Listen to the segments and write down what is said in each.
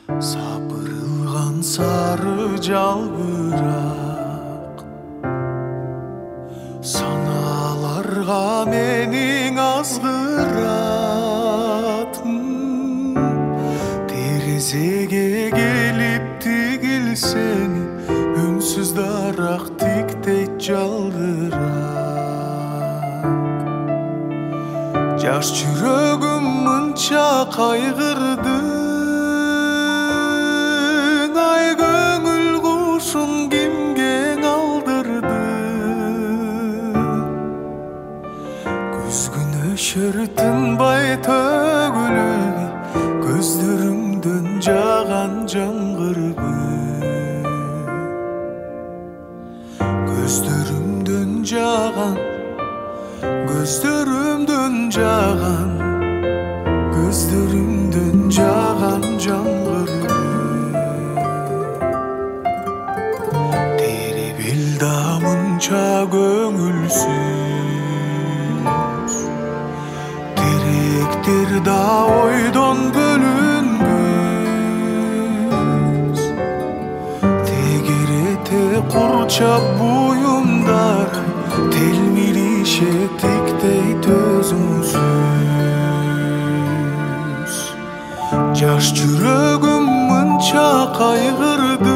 Сапырылған сары жалбырак саналарға менің азғыратым. Терезеге келіп тігілсең үнсіз дарақ тиктей жалдырак. Жаш жүрөгім мынча кайгырды, тынбай төгіліп көздерімден жаған жаңғырды. Көздерімден жаған, көздерімден жаған, көздерімден жаған жаңғырды. Теребелда мынча көңілсіз, да ойдон бөлүнгүс. Тегерете курчап буюмдар телмирише тиктей төзүмсүз. Жаш жүрөгүм мынча кайгырды,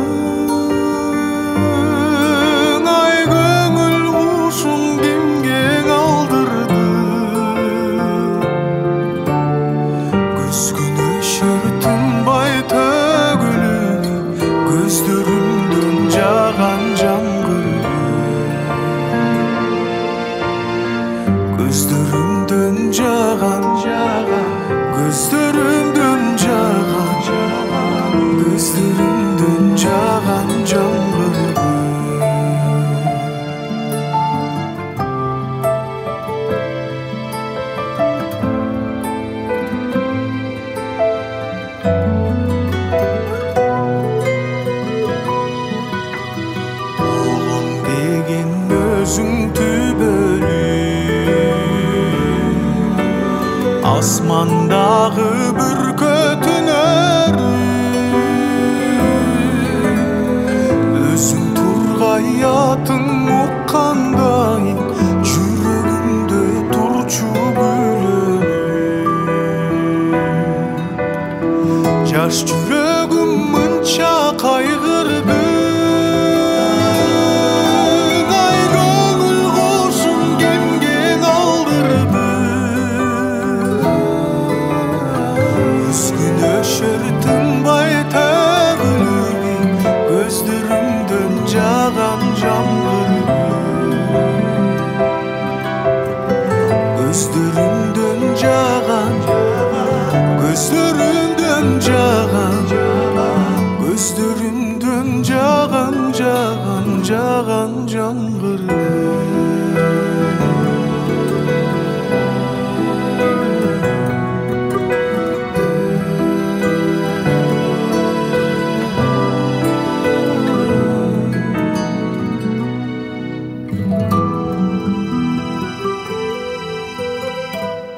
асмандағы бүркөтүн өзің тургай атын уккандай жүрөгүмдө турчу күлөнүп. Жаш жүрөгүм мынча кайгырды, тынбай төгүлүп көздөрүмдөн жаган жаңгырды. Көздөрүмдөн жаган, көздөрүмдөн жаган, көздөрүмдөн жаган жаңгырды.